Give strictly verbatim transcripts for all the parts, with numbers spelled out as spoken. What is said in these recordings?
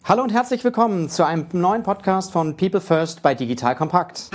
Hallo und herzlich willkommen zu einem neuen Podcast von People First bei Digital Compact.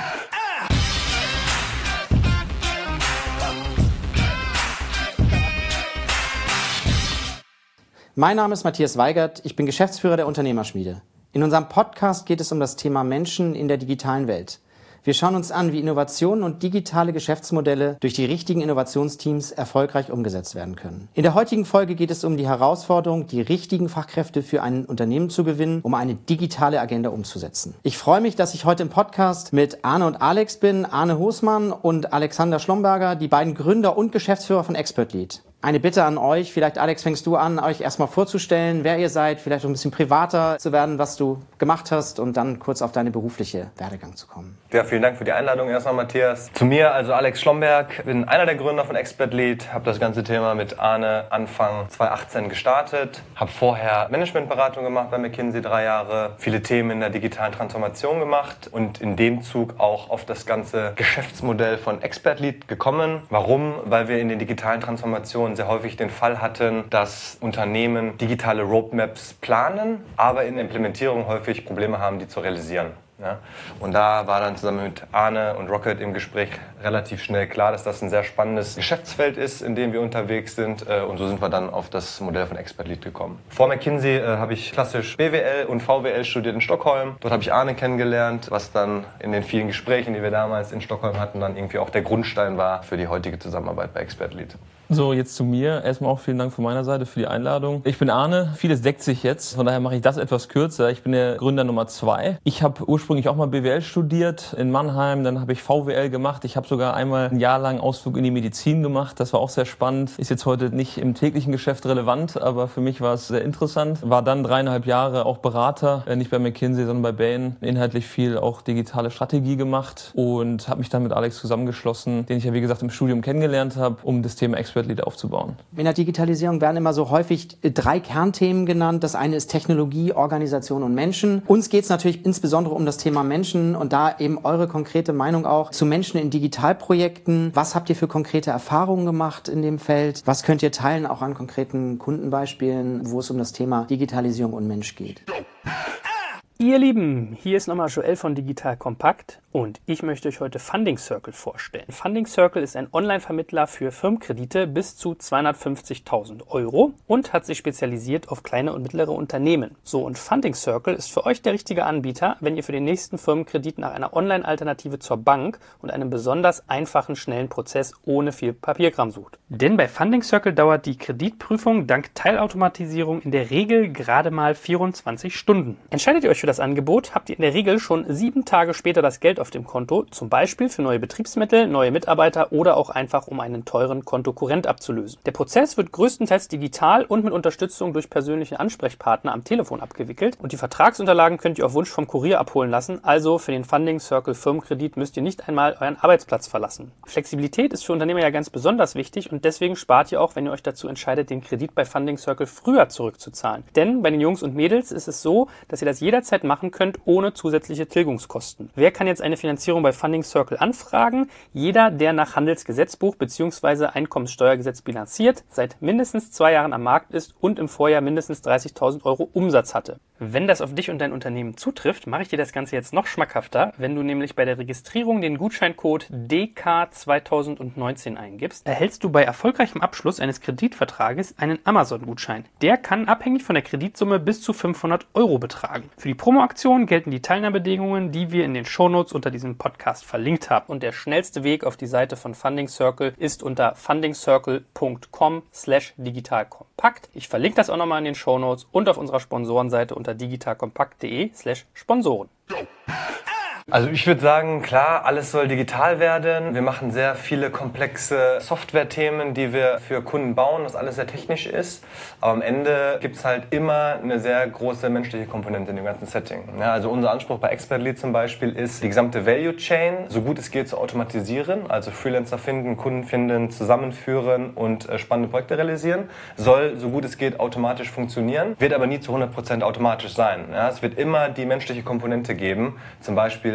Mein Name ist Matthias Weigert, ich bin Geschäftsführer der Unternehmerschmiede. In unserem Podcast geht es um das Thema Menschen in der digitalen Welt. Wir schauen uns an, wie Innovationen und digitale Geschäftsmodelle durch die richtigen Innovationsteams erfolgreich umgesetzt werden können. In der heutigen Folge geht es um die Herausforderung, die richtigen Fachkräfte für ein Unternehmen zu gewinnen, um eine digitale Agenda umzusetzen. Ich freue mich, dass ich heute im Podcast mit Arne und Alex bin, Arne Hosmann und Alexander Schlomberger, die beiden Gründer und Geschäftsführer von Expertlead. Eine Bitte an euch, vielleicht Alex, fängst du an, euch erstmal vorzustellen, wer ihr seid, vielleicht ein bisschen privater zu werden, was du gemacht hast und dann kurz auf deine berufliche Werdegang zu kommen. Ja, vielen Dank für die Einladung erstmal, Matthias. Zu mir, also Alex Schlomberg, bin einer der Gründer von Expertlead, habe das ganze Thema mit Arne Anfang zwanzig achtzehn gestartet, habe vorher Managementberatung gemacht bei McKinsey drei Jahre, viele Themen in der digitalen Transformation gemacht und in dem Zug auch auf das ganze Geschäftsmodell von Expertlead gekommen. Warum? Weil wir in den digitalen Transformationen sehr häufig den Fall hatten, dass Unternehmen digitale Roadmaps planen, aber in der Implementierung häufig Probleme haben, die zu realisieren. Ja, und da war dann zusammen mit Arne und Rocket im Gespräch relativ schnell klar, dass das ein sehr spannendes Geschäftsfeld ist, in dem wir unterwegs sind. Und so sind wir dann auf das Modell von Expertlead gekommen. Vor McKinsey äh, habe ich klassisch B W L und V W L studiert in Stockholm. Dort habe ich Arne kennengelernt, was dann in den vielen Gesprächen, die wir damals in Stockholm hatten, dann irgendwie auch der Grundstein war für die heutige Zusammenarbeit bei Expertlead. So, jetzt zu mir. Erstmal auch vielen Dank von meiner Seite für die Einladung. Ich bin Arne. Vieles deckt sich jetzt. Von daher mache ich das etwas kürzer. Ich bin der Gründer Nummer zwei. Ich habe ursprünglich auch mal B W L studiert in Mannheim. Dann habe ich V W L gemacht. Ich habe sogar einmal ein Jahr lang Ausflug in die Medizin gemacht. Das war auch sehr spannend. Ist jetzt heute nicht im täglichen Geschäft relevant, aber für mich war es sehr interessant. War dann dreieinhalb Jahre auch Berater. Nicht bei McKinsey, sondern bei Bain. Inhaltlich viel auch digitale Strategie gemacht und habe mich dann mit Alex zusammengeschlossen, den ich ja wie gesagt im Studium kennengelernt habe, um das Thema Expertlead aufzubauen. In der Digitalisierung werden immer so häufig drei Kernthemen genannt. Das eine ist Technologie, Organisation und Menschen. Uns geht es natürlich insbesondere um das Thema Menschen und da eben eure konkrete Meinung auch zu Menschen in Digitalprojekten. Was habt ihr für konkrete Erfahrungen gemacht in dem Feld? Was könnt ihr teilen, auch an konkreten Kundenbeispielen, wo es um das Thema Digitalisierung und Mensch geht? Ihr Lieben, hier ist nochmal Joel von Digital Compact und ich möchte euch heute Funding Circle vorstellen. Funding Circle ist ein Online-Vermittler für Firmenkredite bis zu zweihundertfünfzigtausend Euro und hat sich spezialisiert auf kleine und mittlere Unternehmen. So, und Funding Circle ist für euch der richtige Anbieter, wenn ihr für den nächsten Firmenkredit nach einer Online-Alternative zur Bank und einem besonders einfachen, schnellen Prozess ohne viel Papierkram sucht. Denn bei Funding Circle dauert die Kreditprüfung dank Teilautomatisierung in der Regel gerade mal vierundzwanzig Stunden. Entscheidet ihr euch für das Angebot, habt ihr in der Regel schon sieben Tage später das Geld auf dem Konto, zum Beispiel für neue Betriebsmittel, neue Mitarbeiter oder auch einfach um einen teuren Kontokurrent abzulösen. Der Prozess wird größtenteils digital und mit Unterstützung durch persönliche Ansprechpartner am Telefon abgewickelt und die Vertragsunterlagen könnt ihr auf Wunsch vom Kurier abholen lassen, also für den Funding Circle Firmenkredit müsst ihr nicht einmal euren Arbeitsplatz verlassen. Flexibilität ist für Unternehmer ja ganz besonders wichtig und deswegen spart ihr auch, wenn ihr euch dazu entscheidet, den Kredit bei Funding Circle früher zurückzuzahlen. Denn bei den Jungs und Mädels ist es so, dass ihr das jederzeit machen könnt, ohne zusätzliche Tilgungskosten. Wer kann jetzt eine Finanzierung bei Funding Circle anfragen? Jeder, der nach Handelsgesetzbuch bzw. Einkommenssteuergesetz bilanziert, seit mindestens zwei Jahren am Markt ist und im Vorjahr mindestens dreißigtausend Euro Umsatz hatte. Wenn das auf dich und dein Unternehmen zutrifft, mache ich dir das Ganze jetzt noch schmackhafter, wenn du nämlich bei der Registrierung den Gutscheincode D K zweitausendneunzehn eingibst, erhältst du bei erfolgreichem Abschluss eines Kreditvertrages einen Amazon-Gutschein. Der kann abhängig von der Kreditsumme bis zu fünfhundert Euro betragen. Für die Promo-Aktion gelten die Teilnahmebedingungen, die wir in den Shownotes unter diesem Podcast verlinkt haben. Und der schnellste Weg auf die Seite von Funding Circle ist unter fundingcircle punkt com slash digitalkompakt. Ich verlinke das auch nochmal in den Shownotes und auf unserer Sponsorenseite unter digitalkompakt.de slash Sponsoren. Also ich würde sagen, klar, alles soll digital werden. Wir machen sehr viele komplexe Software-Themen, die wir für Kunden bauen, was alles sehr technisch ist. Aber am Ende gibt es halt immer eine sehr große menschliche Komponente in dem ganzen Setting. Ja, also unser Anspruch bei Expertlead zum Beispiel ist, die gesamte Value Chain so gut es geht zu automatisieren. Also Freelancer finden, Kunden finden, zusammenführen und äh, spannende Projekte realisieren. Soll so gut es geht automatisch funktionieren, wird aber nie zu hundert Prozent automatisch sein. Ja, es wird immer die menschliche Komponente geben. Zum Beispiel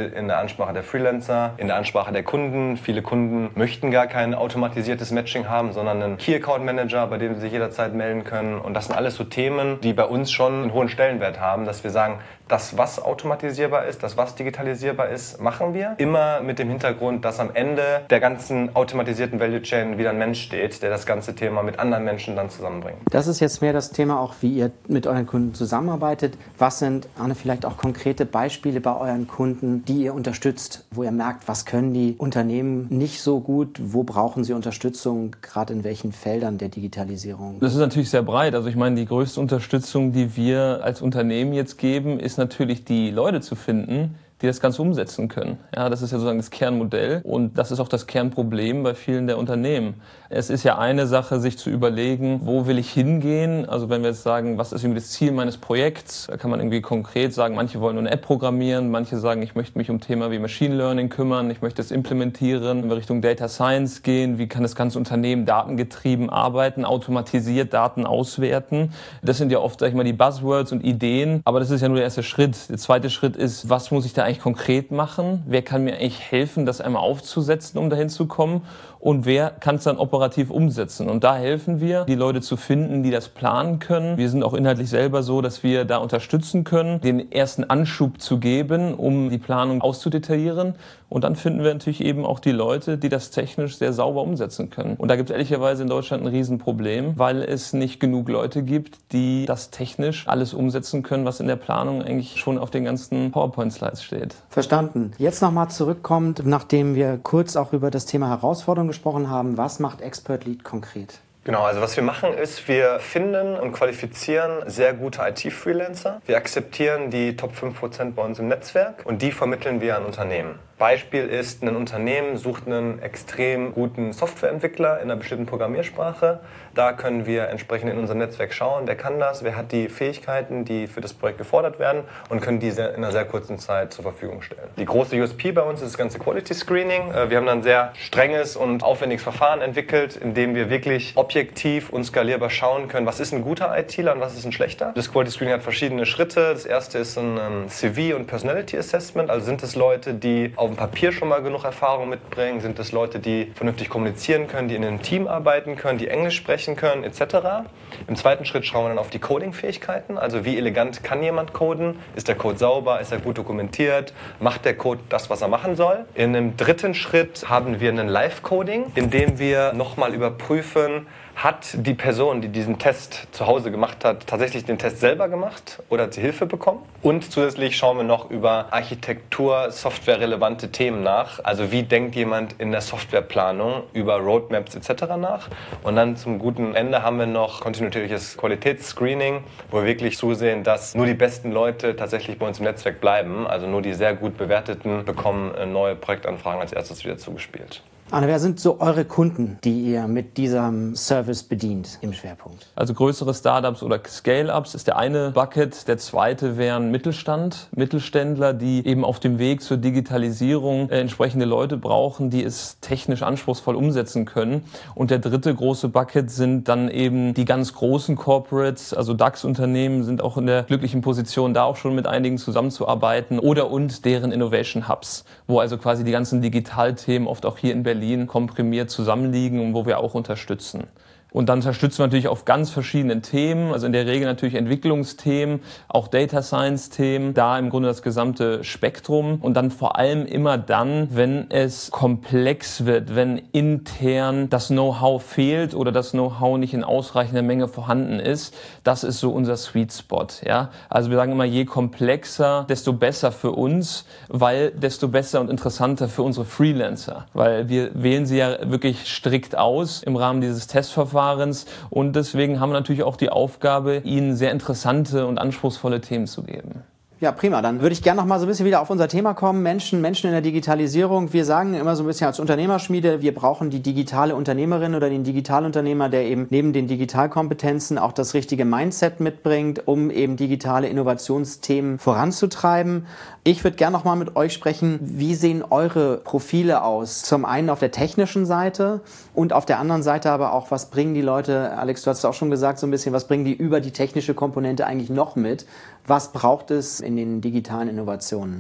Beispiel in der Ansprache der Freelancer, in der Ansprache der Kunden. Viele Kunden möchten gar kein automatisiertes Matching haben, sondern einen Key Account Manager, bei dem sie sich jederzeit melden können. Und das sind alles so Themen, die bei uns schon einen hohen Stellenwert haben, dass wir sagen, das, was automatisierbar ist, das, was digitalisierbar ist, machen wir. Immer mit dem Hintergrund, dass am Ende der ganzen automatisierten Value Chain wieder ein Mensch steht, der das ganze Thema mit anderen Menschen dann zusammenbringt. Das ist jetzt mehr das Thema auch, wie ihr mit euren Kunden zusammenarbeitet. Was sind, Arne, vielleicht auch konkrete Beispiele bei euren Kunden, die ihr unterstützt, wo ihr merkt, was können die Unternehmen nicht so gut, wo brauchen sie Unterstützung, gerade in welchen Feldern der Digitalisierung? Das ist natürlich sehr breit. Also ich meine, die größte Unterstützung, die wir als Unternehmen jetzt geben, ist natürlich die Leute zu finden, die das Ganze umsetzen können. Ja, das ist ja sozusagen das Kernmodell und das ist auch das Kernproblem bei vielen der Unternehmen. Es ist ja eine Sache, sich zu überlegen, wo will ich hingehen? Also wenn wir jetzt sagen, was ist irgendwie das Ziel meines Projekts? Da kann man irgendwie konkret sagen, manche wollen nur eine App programmieren, manche sagen, ich möchte mich um Thema wie Machine Learning kümmern, ich möchte es implementieren, in Richtung Data Science gehen, wie kann das ganze Unternehmen datengetrieben arbeiten, automatisiert Daten auswerten. Das sind ja oft, sag ich mal, die Buzzwords und Ideen, aber das ist ja nur der erste Schritt. Der zweite Schritt ist, was muss ich da eigentlich konkret machen? Wer kann mir eigentlich helfen, das einmal aufzusetzen, um dahin zu kommen? Und wer kann es dann operativ umsetzen? Und da helfen wir, die Leute zu finden, die das planen können. Wir sind auch inhaltlich selber so, dass wir da unterstützen können, den ersten Anschub zu geben, um die Planung auszudetaillieren. Und dann finden wir natürlich eben auch die Leute, die das technisch sehr sauber umsetzen können. Und da gibt es ehrlicherweise in Deutschland ein Riesenproblem, weil es nicht genug Leute gibt, die das technisch alles umsetzen können, was in der Planung eigentlich schon auf den ganzen PowerPoint-Slides steht. Verstanden. Jetzt nochmal zurückkommt, nachdem wir kurz auch über das Thema Herausforderungen gesprochen haben, was macht Expert Lead konkret? Genau, also was wir machen ist, wir finden und qualifizieren sehr gute I T-Freelancer. Wir akzeptieren die Top fünf Prozent bei uns im Netzwerk und die vermitteln wir an Unternehmen. Beispiel ist, ein Unternehmen sucht einen extrem guten Softwareentwickler in einer bestimmten Programmiersprache. Da können wir entsprechend in unserem Netzwerk schauen, wer kann das, wer hat die Fähigkeiten, die für das Projekt gefordert werden und können diese in einer sehr kurzen Zeit zur Verfügung stellen. Die große U S P bei uns ist das ganze Quality Screening. Wir haben dann ein sehr strenges und aufwendiges Verfahren entwickelt, in dem wir wirklich objektiv und skalierbar schauen können, was ist ein guter ITler und was ist ein schlechter. Das Quality Screening hat verschiedene Schritte. Das erste ist ein C V und Personality Assessment, also sind es Leute, die auf dem Papier schon mal genug Erfahrung mitbringen, sind es Leute, die vernünftig kommunizieren können, die in einem Team arbeiten können, die Englisch sprechen können, et cetera. Im zweiten Schritt schauen wir dann auf die Coding-Fähigkeiten, also wie elegant kann jemand coden, ist der Code sauber, ist er gut dokumentiert, macht der Code das, was er machen soll. In einem dritten Schritt haben wir einen Live-Coding, in dem wir nochmal überprüfen, hat die Person, die diesen Test zu Hause gemacht hat, tatsächlich den Test selber gemacht oder hat sie Hilfe bekommen? Und zusätzlich schauen wir noch über Architektur, softwarerelevante Themen nach. Also wie denkt jemand in der Softwareplanung über Roadmaps et cetera nach? Und dann zum guten Ende haben wir noch kontinuierliches Qualitätsscreening, wo wir wirklich zusehen, dass nur die besten Leute tatsächlich bei uns im Netzwerk bleiben. Also nur die sehr gut bewerteten bekommen neue Projektanfragen als erstes wieder zugespielt. Arne, wer sind so eure Kunden, die ihr mit diesem Service bedient im Schwerpunkt? Also größere Startups oder Scale-Ups ist der eine Bucket. Der zweite wären Mittelstand, Mittelständler, die eben auf dem Weg zur Digitalisierung äh, entsprechende Leute brauchen, die es technisch anspruchsvoll umsetzen können. Und der dritte große Bucket sind dann eben die ganz großen Corporates, also DAX-Unternehmen sind auch in der glücklichen Position, da auch schon mit einigen zusammenzuarbeiten oder und deren Innovation Hubs, wo also quasi die ganzen Digitalthemen oft auch hier in Berlin Berlin komprimiert zusammenliegen und wo wir auch unterstützen. Und dann unterstützen wir natürlich auf ganz verschiedenen Themen, also in der Regel natürlich Entwicklungsthemen, auch Data Science Themen, da im Grunde das gesamte Spektrum und dann vor allem immer dann, wenn es komplex wird, wenn intern das Know-how fehlt oder das Know-how nicht in ausreichender Menge vorhanden ist. Das ist so unser Sweet Spot. Ja? Also wir sagen immer, je komplexer, desto besser für uns, weil desto besser und interessanter für unsere Freelancer, weil wir wählen sie ja wirklich strikt aus im Rahmen dieses Testverfahrens. Und deswegen haben wir natürlich auch die Aufgabe, ihnen sehr interessante und anspruchsvolle Themen zu geben. Ja, prima. Dann würde ich gerne noch mal so ein bisschen wieder auf unser Thema kommen. Menschen, Menschen in der Digitalisierung. Wir sagen immer so ein bisschen als Unternehmerschmiede, wir brauchen die digitale Unternehmerin oder den Digitalunternehmer, der eben neben den Digitalkompetenzen auch das richtige Mindset mitbringt, um eben digitale Innovationsthemen voranzutreiben. Ich würde gerne noch mal mit euch sprechen, wie sehen eure Profile aus? Zum einen auf der technischen Seite und auf der anderen Seite aber auch, was bringen die Leute, Alex, du hast es auch schon gesagt, so ein bisschen, was bringen die über die technische Komponente eigentlich noch mit? Was braucht es in den digitalen Innovationen?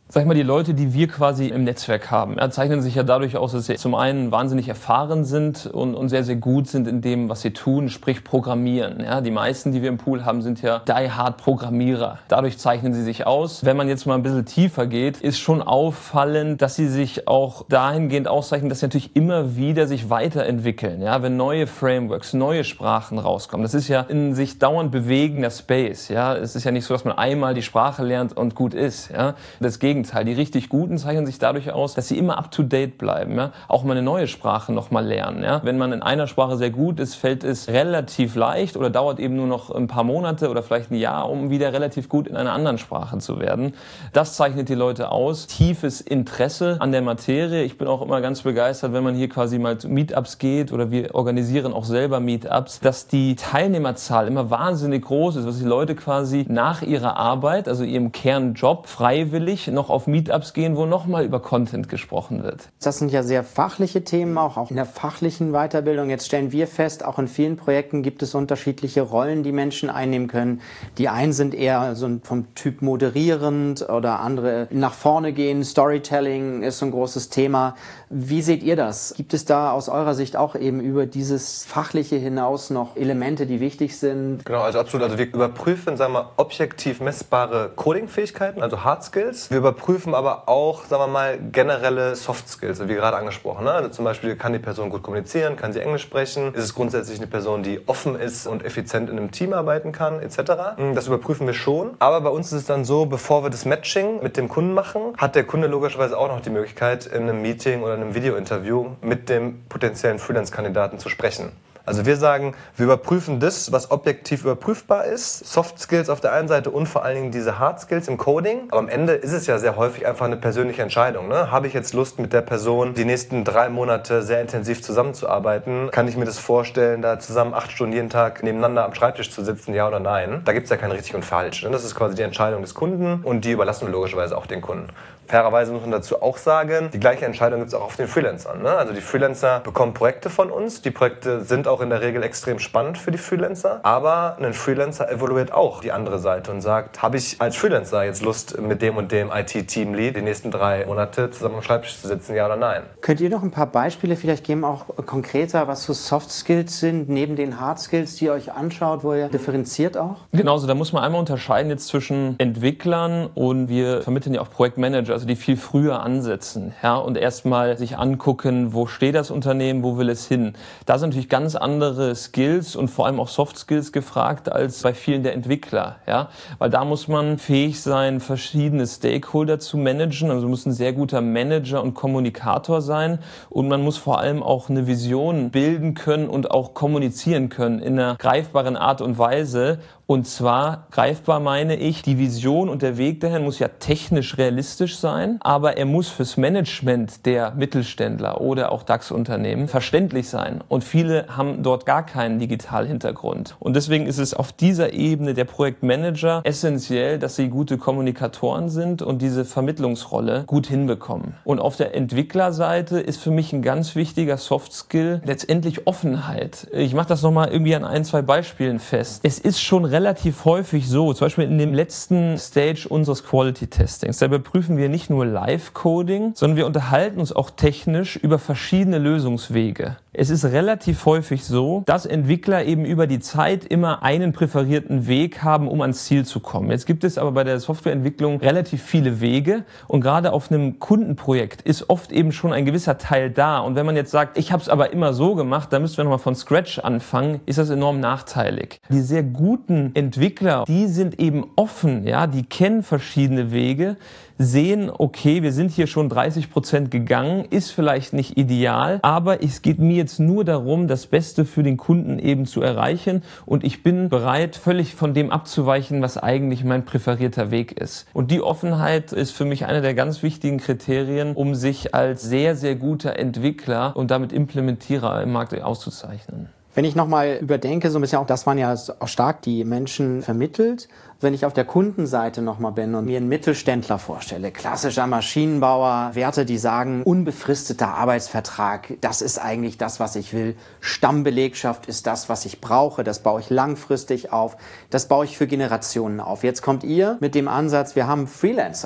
Sag ich mal, die Leute, die wir quasi im Netzwerk haben, ja, zeichnen sich ja dadurch aus, dass sie zum einen wahnsinnig erfahren sind und, und sehr, sehr gut sind in dem, was sie tun, sprich Programmieren. Ja, die meisten, die wir im Pool haben, sind ja die-hard-Programmierer. Dadurch zeichnen sie sich aus. Wenn man jetzt mal ein bisschen tiefer geht, ist schon auffallend, dass sie sich auch dahingehend auszeichnen, dass sie natürlich immer wieder sich weiterentwickeln. Ja, wenn neue Frameworks, neue Sprachen rauskommen. Das ist ja in sich dauernd bewegender Space. Ja, es ist ja nicht so, dass man einmal die Sprache lernt und gut ist. Ja, das Gegenteil. Die richtig Guten zeichnen sich dadurch aus, dass sie immer up-to-date bleiben. Ja? Auch mal eine neue Sprache noch mal lernen. Ja? Wenn man in einer Sprache sehr gut ist, fällt es relativ leicht oder dauert eben nur noch ein paar Monate oder vielleicht ein Jahr, um wieder relativ gut in einer anderen Sprache zu werden. Das zeichnet die Leute aus. Tiefes Interesse an der Materie. Ich bin auch immer ganz begeistert, wenn man hier quasi mal zu Meetups geht oder wir organisieren auch selber Meetups, dass die Teilnehmerzahl immer wahnsinnig groß ist, was die Leute quasi nach ihrer Arbeit, also ihrem Kernjob, freiwillig noch auf Meetups gehen, wo nochmal über Content gesprochen wird. Das sind ja sehr fachliche Themen, auch, auch in der fachlichen Weiterbildung. Jetzt stellen wir fest, auch in vielen Projekten gibt es unterschiedliche Rollen, die Menschen einnehmen können. Die einen sind eher so vom Typ moderierend oder andere nach vorne gehen. Storytelling ist so ein großes Thema. Wie seht ihr das? Gibt es da aus eurer Sicht auch eben über dieses Fachliche hinaus noch Elemente, die wichtig sind? Genau, also absolut. Also wir überprüfen, sagen wir mal, objektiv messbare Coding-Fähigkeiten, also Hard Skills. Wir überprüfen aber auch, sagen wir mal, generelle Soft Skills, wie gerade angesprochen. Ne? Also zum Beispiel, kann die Person gut kommunizieren, kann sie Englisch sprechen, ist es grundsätzlich eine Person, die offen ist und effizient in einem Team arbeiten kann, et cetera. Das überprüfen wir schon. Aber bei uns ist es dann so, bevor wir das Matching mit dem Kunden machen, hat der Kunde logischerweise auch noch die Möglichkeit, in einem Meeting oder einem Video-Interview mit dem potenziellen Freelance-Kandidaten zu sprechen. Also wir sagen, wir überprüfen das, was objektiv überprüfbar ist. Soft Skills auf der einen Seite und vor allen Dingen diese Hard Skills im Coding. Aber am Ende ist es ja sehr häufig einfach eine persönliche Entscheidung. Ne? Habe ich jetzt Lust, mit der Person die nächsten drei Monate sehr intensiv zusammenzuarbeiten? Kann ich mir das vorstellen, da zusammen acht Stunden jeden Tag nebeneinander am Schreibtisch zu sitzen, ja oder nein? Da gibt es ja kein richtig und falsch. Ne? Das ist quasi die Entscheidung des Kunden und die überlassen wir logischerweise auch den Kunden. Fairerweise muss man dazu auch sagen, die gleiche Entscheidung gibt es auch auf den Freelancern. Ne? Also die Freelancer bekommen Projekte von uns. Die Projekte sind auch in der Regel extrem spannend für die Freelancer. Aber ein Freelancer evaluiert auch die andere Seite und sagt, habe ich als Freelancer jetzt Lust, mit dem und dem I T-Teamlead die nächsten drei Monate zusammen am Schreibtisch zu sitzen, ja oder nein? Könnt ihr noch ein paar Beispiele vielleicht geben, auch konkreter, was so Soft Skills sind, neben den Hard Skills, die ihr euch anschaut, wo ihr differenziert auch? Genauso, da muss man einmal unterscheiden jetzt zwischen Entwicklern und wir vermitteln ja auch Projektmanager, also die viel früher ansetzen, ja, und erstmal sich angucken, wo steht das Unternehmen, wo will es hin. Da sind natürlich ganz andere Skills und vor allem auch Soft Skills gefragt als bei vielen der Entwickler, ja, weil da muss man fähig sein, verschiedene Stakeholder zu managen, also muss ein sehr guter Manager und Kommunikator sein und man muss vor allem auch eine Vision bilden können und auch kommunizieren können in einer greifbaren Art und Weise. Und zwar, greifbar meine ich, die Vision und der Weg dahin muss ja technisch realistisch sein, aber er muss fürs Management der Mittelständler oder auch DAX-Unternehmen verständlich sein. Und viele haben dort gar keinen Digitalhintergrund. Und deswegen ist es auf dieser Ebene der Projektmanager essentiell, dass sie gute Kommunikatoren sind und diese Vermittlungsrolle gut hinbekommen. Und auf der Entwicklerseite ist für mich ein ganz wichtiger Soft-Skill letztendlich Offenheit. Ich mache das nochmal irgendwie an ein, zwei Beispielen fest. Es ist schon relativ relativ häufig so, zum Beispiel in dem letzten Stage unseres Quality-Testings, da überprüfen wir nicht nur Live-Coding, sondern wir unterhalten uns auch technisch über verschiedene Lösungswege. Es ist relativ häufig so, dass Entwickler eben über die Zeit immer einen präferierten Weg haben, um ans Ziel zu kommen. Jetzt gibt es aber bei der Softwareentwicklung relativ viele Wege und gerade auf einem Kundenprojekt ist oft eben schon ein gewisser Teil da. Und wenn man jetzt sagt, ich habe es aber immer so gemacht, da müssen wir nochmal von Scratch anfangen, ist das enorm nachteilig. Die sehr guten Entwickler, die sind eben offen, ja, die kennen verschiedene Wege, sehen, okay, wir sind hier schon dreißig Prozent gegangen, ist vielleicht nicht ideal, aber es geht mir jetzt nur darum, das Beste für den Kunden eben zu erreichen und ich bin bereit, völlig von dem abzuweichen, was eigentlich mein präferierter Weg ist. Und die Offenheit ist für mich eine der ganz wichtigen Kriterien, um sich als sehr, sehr guter Entwickler und damit Implementierer im Markt auszuzeichnen. Wenn ich nochmal überdenke, so ein bisschen auch, das waren ja auch stark die Menschen vermittelt. Wenn ich auf der Kundenseite nochmal bin und mir einen Mittelständler vorstelle, klassischer Maschinenbauer, Werte, die sagen, unbefristeter Arbeitsvertrag, das ist eigentlich das, was ich will. Stammbelegschaft ist das, was ich brauche. Das baue ich langfristig auf. Das baue ich für Generationen auf. Jetzt kommt ihr mit dem Ansatz, wir haben Freelancer.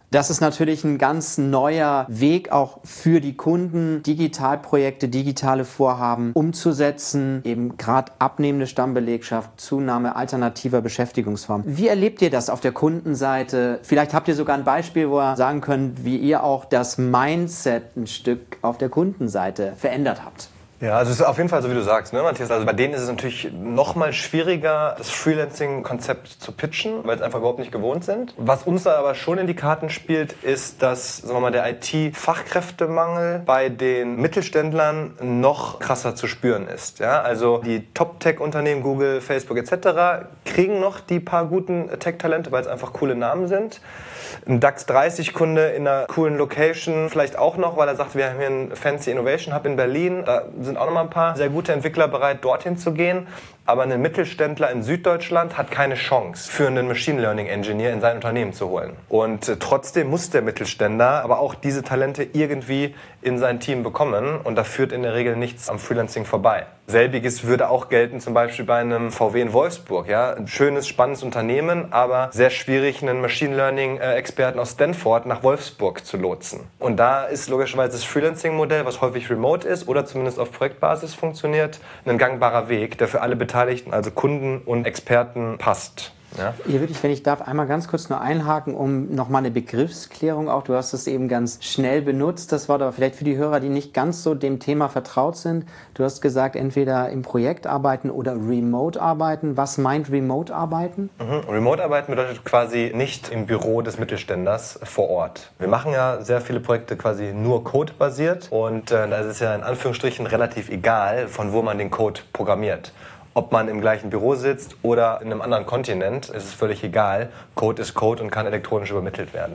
Das ist natürlich ein ganz neuer Weg auch für die Kunden, Digitalprojekte, digitale Vorhaben umzusetzen, eben gerade abnehmende Stammbelegschaft, Zunahme alternativer Beschäftigungsformen. Wie erlebt ihr das auf der Kundenseite? Vielleicht habt ihr sogar ein Beispiel, wo ihr sagen könnt, wie ihr auch das Mindset ein Stück auf der Kundenseite verändert habt. Ja, also es ist auf jeden Fall so, wie du sagst, ne, Matthias. Also bei denen ist es natürlich noch mal schwieriger, das Freelancing-Konzept zu pitchen, weil es einfach überhaupt nicht gewohnt sind. Was uns da aber schon in die Karten spielt, ist, dass, sagen wir mal, der I T-Fachkräftemangel bei den Mittelständlern noch krasser zu spüren ist. Ja, also die Top-Tech-Unternehmen, Google, Facebook et cetera, kriegen noch die paar guten Tech-Talente, weil es einfach coole Namen sind. Ein DAX dreißig Kunde in einer coolen Location vielleicht auch noch, weil er sagt, wir haben hier einen Fancy Innovation Hub in Berlin. Da sind auch noch mal ein paar sehr gute Entwickler bereit, dorthin zu gehen. Aber ein Mittelständler in Süddeutschland hat keine Chance, für einen Machine Learning Engineer in sein Unternehmen zu holen. Und äh, trotzdem muss der Mittelständler aber auch diese Talente irgendwie in sein Team bekommen. Und da führt in der Regel nichts am Freelancing vorbei. Selbiges würde auch gelten zum Beispiel bei einem V W in Wolfsburg. Ja? Ein schönes, spannendes Unternehmen, aber sehr schwierig, einen Machine Learning-Experten aus Stanford nach Wolfsburg zu lotsen. Und da ist logischerweise das Freelancing-Modell, was häufig remote ist oder zumindest auf Projektbasis funktioniert, ein gangbarer Weg, der für alle Beteiligten, also Kunden und Experten, passt. Ja. Hier würde ich, wenn ich darf, einmal ganz kurz nur einhaken, um nochmal eine Begriffsklärung auch. Du hast es eben ganz schnell benutzt, das Wort, aber vielleicht für die Hörer, die nicht ganz so dem Thema vertraut sind. Du hast gesagt, entweder im Projekt arbeiten oder remote arbeiten. Was meint remote arbeiten? Mhm. Remote arbeiten bedeutet quasi nicht im Büro des Mittelständlers vor Ort. Wir machen ja sehr viele Projekte quasi nur Code-basiert und äh, da ist es ja in Anführungsstrichen relativ egal, von wo man den Code programmiert. Ob man im gleichen Büro sitzt oder in einem anderen Kontinent, ist es völlig egal. Code ist Code und kann elektronisch übermittelt werden.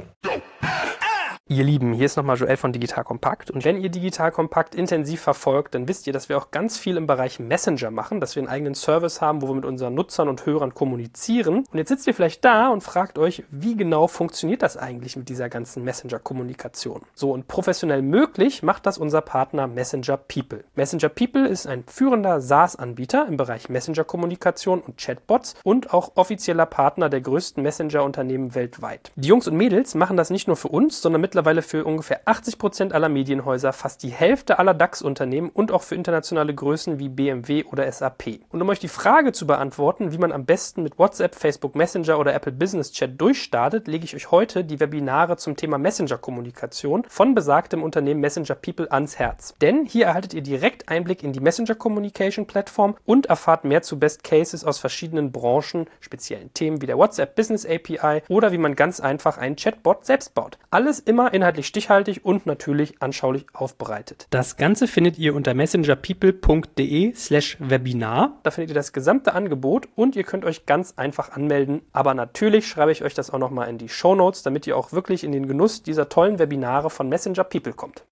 Ihr Lieben, hier ist nochmal Joel von Digital Kompakt. Und wenn ihr Digital Kompakt intensiv verfolgt, dann wisst ihr, dass wir auch ganz viel im Bereich Messenger machen, dass wir einen eigenen Service haben, wo wir mit unseren Nutzern und Hörern kommunizieren. Und jetzt sitzt ihr vielleicht da und fragt euch, wie genau funktioniert das eigentlich mit dieser ganzen Messenger-Kommunikation? So, und professionell möglich macht das unser Partner Messenger People. Messenger People ist ein führender SaaS-Anbieter im Bereich Messenger-Kommunikation und Chatbots und auch offizieller Partner der größten Messenger-Unternehmen weltweit. Die Jungs und Mädels machen das nicht nur für uns, sondern mittlerweile für ungefähr achtzig Prozent aller Medienhäuser, fast die Hälfte aller DAX-Unternehmen und auch für internationale Größen wie B M W oder S A P. Und um euch die Frage zu beantworten, wie man am besten mit WhatsApp, Facebook Messenger oder Apple Business Chat durchstartet, lege ich euch heute die Webinare zum Thema Messenger-Kommunikation von besagtem Unternehmen Messenger People ans Herz. Denn hier erhaltet ihr direkt Einblick in die Messenger-Communication-Plattform und erfahrt mehr zu Best Cases aus verschiedenen Branchen, speziellen Themen wie der WhatsApp Business A P I oder wie man ganz einfach einen Chatbot selbst baut. Alles immer inhaltlich stichhaltig und natürlich anschaulich aufbereitet. Das Ganze findet ihr unter messengerpeople.de slash Webinar. Da findet ihr das gesamte Angebot und ihr könnt euch ganz einfach anmelden. Aber natürlich schreibe ich euch das auch nochmal in die Shownotes, damit ihr auch wirklich in den Genuss dieser tollen Webinare von Messenger People kommt.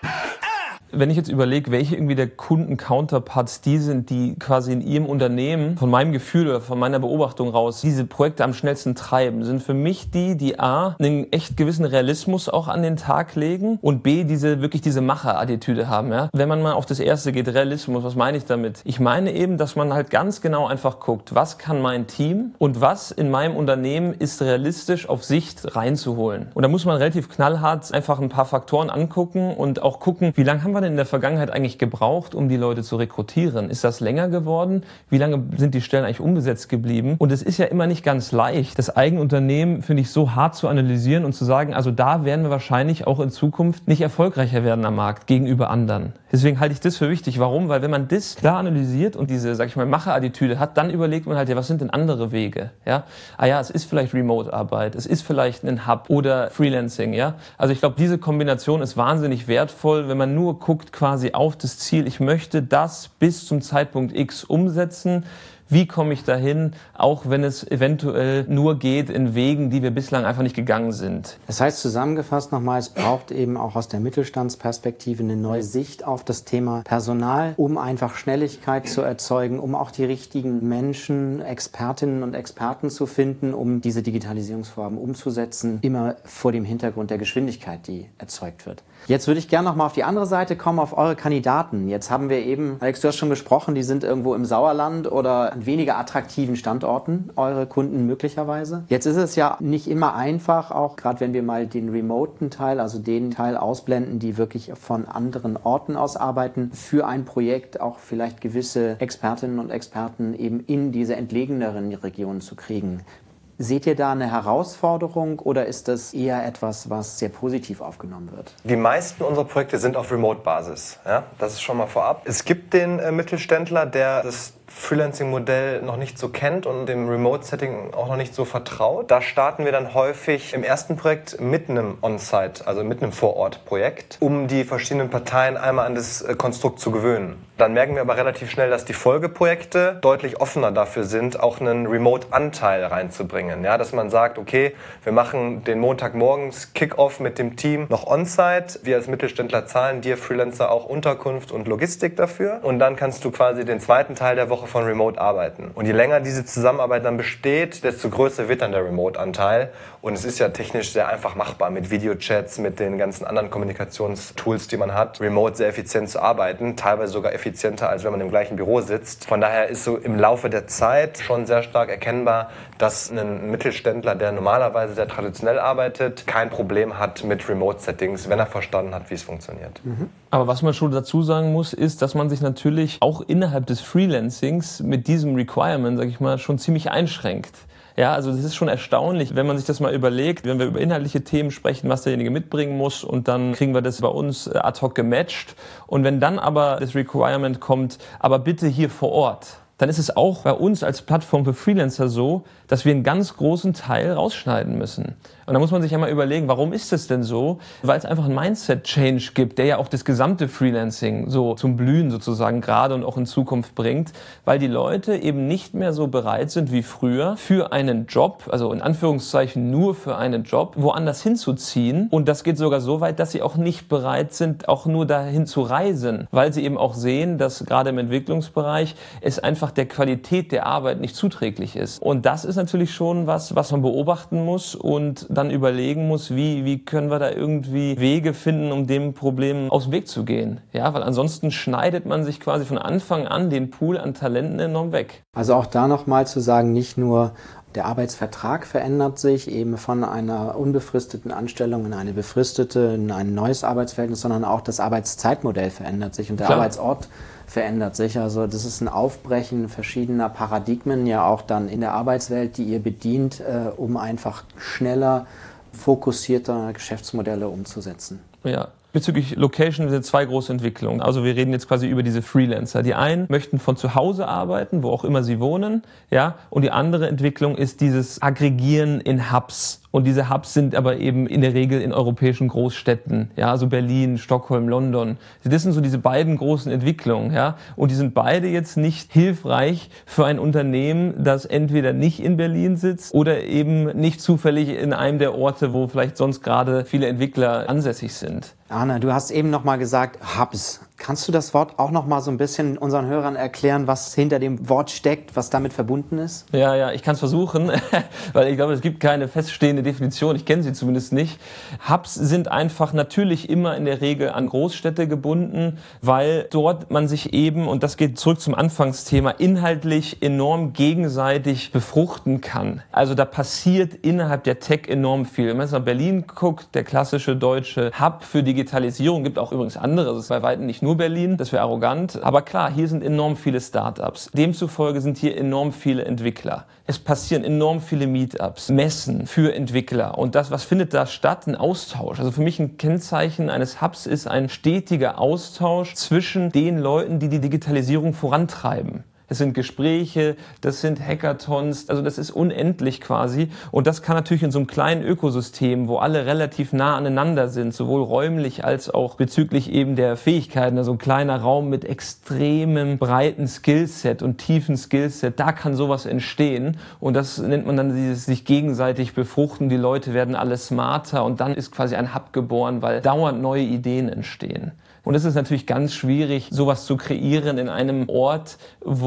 Wenn ich jetzt überlege, welche irgendwie der Kunden-Counterparts die sind, die quasi in ihrem Unternehmen, von meinem Gefühl oder von meiner Beobachtung raus, diese Projekte am schnellsten treiben, sind für mich die, die A, einen echt gewissen Realismus auch an den Tag legen und B, diese wirklich diese Macher-Attitüde haben. Ja? Wenn man mal auf das erste geht, Realismus, was meine ich damit? Ich meine eben, dass man halt ganz genau einfach guckt, was kann mein Team und was in meinem Unternehmen ist realistisch auf Sicht reinzuholen. Und da muss man relativ knallhart einfach ein paar Faktoren angucken und auch gucken, wie lange haben wir in der Vergangenheit eigentlich gebraucht, um die Leute zu rekrutieren? Ist das länger geworden? Wie lange sind die Stellen eigentlich unbesetzt geblieben? Und es ist ja immer nicht ganz leicht, das eigene Unternehmen, finde ich, so hart zu analysieren und zu sagen, also da werden wir wahrscheinlich auch in Zukunft nicht erfolgreicher werden am Markt gegenüber anderen. Deswegen halte ich das für wichtig. Warum? Weil wenn man das klar analysiert und diese, sag ich mal, Macherattitüde hat, dann überlegt man halt, ja, was sind denn andere Wege? Ja? Ah ja, es ist vielleicht Remote-Arbeit, es ist vielleicht ein Hub oder Freelancing. Ja? Also ich glaube, diese Kombination ist wahnsinnig wertvoll, wenn man nur guckt quasi auf das Ziel, ich möchte das bis zum Zeitpunkt X umsetzen. Wie komme ich dahin, auch wenn es eventuell nur geht in Wegen, die wir bislang einfach nicht gegangen sind? Das heißt zusammengefasst nochmal, es braucht eben auch aus der Mittelstandsperspektive eine neue Sicht auf das Thema Personal, um einfach Schnelligkeit zu erzeugen, um auch die richtigen Menschen, Expertinnen und Experten zu finden, um diese Digitalisierungsvorhaben umzusetzen, immer vor dem Hintergrund der Geschwindigkeit, die erzeugt wird. Jetzt würde ich gerne nochmal auf die andere Seite kommen, auf eure Kandidaten. Jetzt haben wir eben, Alex, du hast schon gesprochen, die sind irgendwo im Sauerland oder an weniger attraktiven Standorten, eure Kunden möglicherweise. Jetzt ist es ja nicht immer einfach, auch gerade wenn wir mal den remoten Teil, also den Teil ausblenden, die wirklich von anderen Orten aus arbeiten, für ein Projekt auch vielleicht gewisse Expertinnen und Experten eben in diese entlegeneren Regionen zu kriegen. Seht ihr da eine Herausforderung oder ist das eher etwas, was sehr positiv aufgenommen wird? Die meisten unserer Projekte sind auf Remote-Basis. Ja? Das ist schon mal vorab. Es gibt den äh, Mittelständler, der das Freelancing-Modell noch nicht so kennt und dem Remote-Setting auch noch nicht so vertraut. Da starten wir dann häufig im ersten Projekt mit einem On-Site, also mit einem Vor-Ort-Projekt, um die verschiedenen Parteien einmal an das Konstrukt zu gewöhnen. Dann merken wir aber relativ schnell, dass die Folgeprojekte deutlich offener dafür sind, auch einen Remote-Anteil reinzubringen. Ja, dass man sagt, okay, wir machen den Montagmorgens Kick-Off mit dem Team noch On-Site. Wir als Mittelständler zahlen dir Freelancer auch Unterkunft und Logistik dafür. Und dann kannst du quasi den zweiten Teil der Woche von Remote arbeiten. Und je länger diese Zusammenarbeit dann besteht, desto größer wird dann der Remote-Anteil. Und es ist ja technisch sehr einfach machbar, mit Videochats, mit den ganzen anderen Kommunikationstools, die man hat, remote sehr effizient zu arbeiten, teilweise sogar effizienter, als wenn man im gleichen Büro sitzt. Von daher ist so im Laufe der Zeit schon sehr stark erkennbar, dass ein Mittelständler, der normalerweise sehr traditionell arbeitet, kein Problem hat mit Remote-Settings, wenn er verstanden hat, wie es funktioniert. Mhm. Aber was man schon dazu sagen muss, ist, dass man sich natürlich auch innerhalb des Freelancings mit diesem Requirement, sag ich mal, schon ziemlich einschränkt. Ja, also das ist schon erstaunlich, wenn man sich das mal überlegt, wenn wir über inhaltliche Themen sprechen, was derjenige mitbringen muss und dann kriegen wir das bei uns ad hoc gematcht. Und wenn dann aber das Requirement kommt, aber bitte hier vor Ort, dann ist es auch bei uns als Plattform für Freelancer so, dass wir einen ganz großen Teil rausschneiden müssen. Und da muss man sich ja mal überlegen, warum ist das denn so? Weil es einfach einen Mindset-Change gibt, der ja auch das gesamte Freelancing so zum Blühen sozusagen gerade und auch in Zukunft bringt, weil die Leute eben nicht mehr so bereit sind wie früher für einen Job, also in Anführungszeichen nur für einen Job, woanders hinzuziehen. Und das geht sogar so weit, dass sie auch nicht bereit sind, auch nur dahin zu reisen, weil sie eben auch sehen, dass gerade im Entwicklungsbereich es einfach der Qualität der Arbeit nicht zuträglich ist. Und das ist natürlich schon was, was man beobachten muss und dann überlegen muss, wie, wie können wir da irgendwie Wege finden, um dem Problem aus dem Weg zu gehen. Ja, weil ansonsten schneidet man sich quasi von Anfang an den Pool an Talenten enorm weg. Also auch da nochmal zu sagen, nicht nur der Arbeitsvertrag verändert sich eben von einer unbefristeten Anstellung in eine befristete, in ein neues Arbeitsverhältnis, sondern auch das Arbeitszeitmodell verändert sich und der Klar. Arbeitsort verändert sich. Also das ist ein Aufbrechen verschiedener Paradigmen, ja auch dann in der Arbeitswelt, die ihr bedient, äh, um einfach schneller, fokussierter Geschäftsmodelle umzusetzen. Ja. Bezüglich Location sind zwei große Entwicklungen. Also wir reden jetzt quasi über diese Freelancer. Die einen möchten von zu Hause arbeiten, wo auch immer sie wohnen, ja. Und die andere Entwicklung ist dieses Aggregieren in Hubs. Und diese Hubs sind aber eben in der Regel in europäischen Großstädten, ja, also Berlin, Stockholm, London. Das sind so diese beiden großen Entwicklungen, ja. Und die sind beide jetzt nicht hilfreich für ein Unternehmen, das entweder nicht in Berlin sitzt oder eben nicht zufällig in einem der Orte, wo vielleicht sonst gerade viele Entwickler ansässig sind. Arne, du hast eben noch mal gesagt, Hubs. Kannst du das Wort auch noch mal so ein bisschen unseren Hörern erklären, was hinter dem Wort steckt, was damit verbunden ist? Ja, ja, ich kann es versuchen, weil ich glaube, es gibt keine feststehende Definition. Ich kenne sie zumindest nicht. Hubs sind einfach natürlich immer in der Regel an Großstädte gebunden, weil dort man sich eben, und das geht zurück zum Anfangsthema, inhaltlich enorm gegenseitig befruchten kann. Also da passiert innerhalb der Tech enorm viel. Wenn man jetzt nach Berlin guckt, der klassische deutsche Hub für Digitalisierung, gibt auch übrigens andere, das ist bei weitem nicht nur Berlin, das wäre arrogant. Aber klar, hier sind enorm viele Startups. Demzufolge sind hier enorm viele Entwickler. Es passieren enorm viele Meetups, Messen für Entwickler. Und das, was findet da statt? Ein Austausch. Also für mich ein Kennzeichen eines Hubs ist ein stetiger Austausch zwischen den Leuten, die die Digitalisierung vorantreiben. Das sind Gespräche, das sind Hackathons, also das ist unendlich quasi. Und das kann natürlich in so einem kleinen Ökosystem, wo alle relativ nah aneinander sind, sowohl räumlich als auch bezüglich eben der Fähigkeiten, also ein kleiner Raum mit extremem breiten Skillset und tiefen Skillset, da kann sowas entstehen. Und das nennt man dann dieses sich gegenseitig befruchten, die Leute werden alle smarter und dann ist quasi ein Hub geboren, weil dauernd neue Ideen entstehen. Und es ist natürlich ganz schwierig, sowas zu kreieren in einem Ort, wo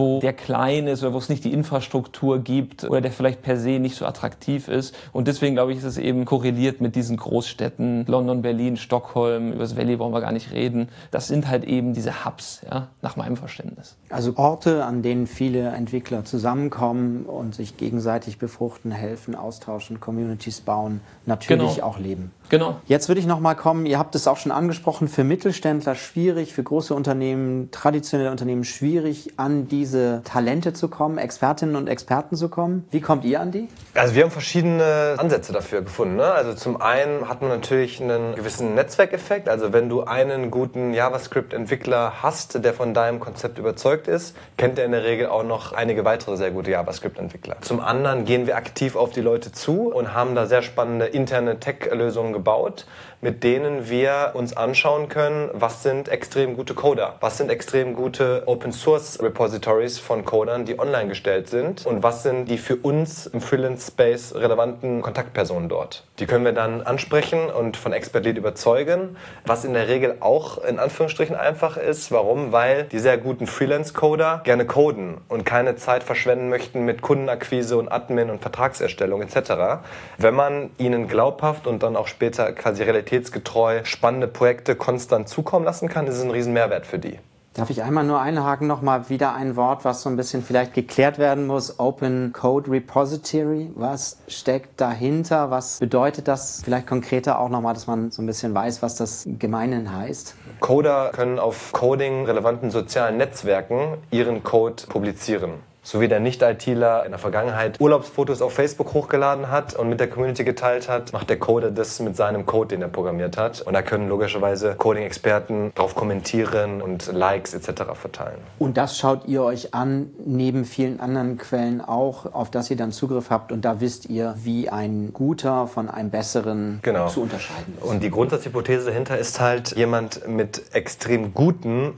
wo der klein ist oder wo es nicht die Infrastruktur gibt oder der vielleicht per se nicht so attraktiv ist. Und deswegen glaube ich, ist es eben korreliert mit diesen Großstädten, London, Berlin, Stockholm, über das Valley brauchen wir gar nicht reden. Das sind halt eben diese Hubs, ja, nach meinem Verständnis. Also Orte, an denen viele Entwickler zusammenkommen und sich gegenseitig befruchten, helfen, austauschen, Communities bauen, natürlich Genau. auch leben. Genau. Jetzt würde ich noch mal kommen, ihr habt es auch schon angesprochen, für Mittelständler schwierig, für große Unternehmen, traditionelle Unternehmen schwierig, an diese Talente zu kommen, Expertinnen und Experten zu kommen. Wie kommt ihr an die? Also wir haben verschiedene Ansätze dafür gefunden. Ne? Also zum einen hat man natürlich einen gewissen Netzwerkeffekt. Also wenn du einen guten JavaScript-Entwickler hast, der von deinem Konzept überzeugt ist, kennt er in der Regel auch noch einige weitere sehr gute JavaScript-Entwickler. Zum anderen gehen wir aktiv auf die Leute zu und haben da sehr spannende interne Tech-Lösungen gebaut, mit denen wir uns anschauen können, was sind extrem gute Coder, was sind extrem gute Open-Source-Repositories von Codern, die online gestellt sind und was sind die für uns im Freelance-Space relevanten Kontaktpersonen dort. Die können wir dann ansprechen und von Expert-Lead überzeugen, was in der Regel auch in Anführungsstrichen einfach ist. Warum? Weil die sehr guten Freelance-Coder gerne coden und keine Zeit verschwenden möchten mit Kundenakquise und Admin und Vertragserstellung et cetera. Wenn man ihnen glaubhaft und dann auch später quasi realitätsgetreu spannende Projekte konstant zukommen lassen kann, ist es ein riesen Mehrwert für die. Darf ich einmal nur einhaken, nochmal wieder ein Wort, was so ein bisschen vielleicht geklärt werden muss. Open Code Repository. Was steckt dahinter? Was bedeutet das? Vielleicht konkreter auch nochmal, dass man so ein bisschen weiß, was das gemeinhin heißt. Coder können auf Coding-relevanten sozialen Netzwerken ihren Code publizieren. So wie der Nicht-ITler in der Vergangenheit Urlaubsfotos auf Facebook hochgeladen hat und mit der Community geteilt hat, macht der Coder das mit seinem Code, den er programmiert hat. Und da können logischerweise Coding-Experten drauf kommentieren und Likes et cetera verteilen. Und das schaut ihr euch an, neben vielen anderen Quellen auch, auf das ihr dann Zugriff habt. Und da wisst ihr, wie ein guter von einem besseren genau. zu unterscheiden ist. Und die Grundsatzhypothese dahinter ist halt, jemand mit extrem guten